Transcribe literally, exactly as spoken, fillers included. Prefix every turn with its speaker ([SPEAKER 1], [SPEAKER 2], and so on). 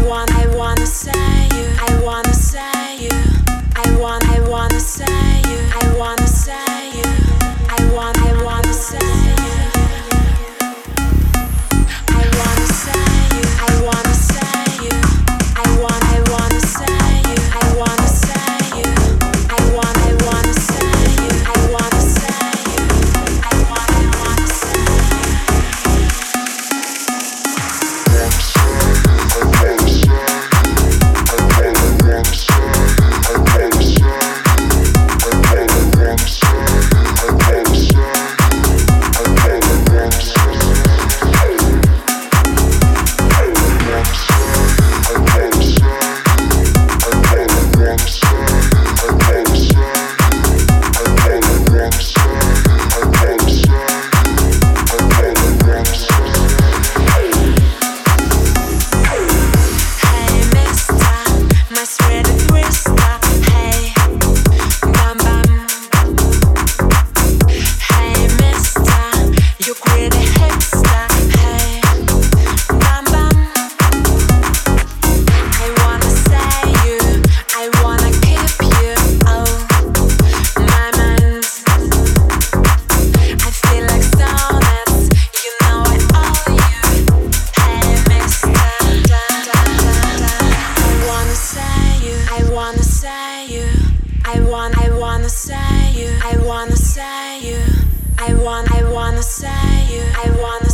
[SPEAKER 1] want, I wanna say you. I wanna say you. I want, I wanna say you. I wanna say you. I want, I wanna say you. I wanna say you. I wanna say you. I want, I wanna say you. I wanna say you. I want, I wanna say you. I wanna say you. I want, I wanna say I want, I wanna say you. I wanna say you. I want, I wanna say you. I wanna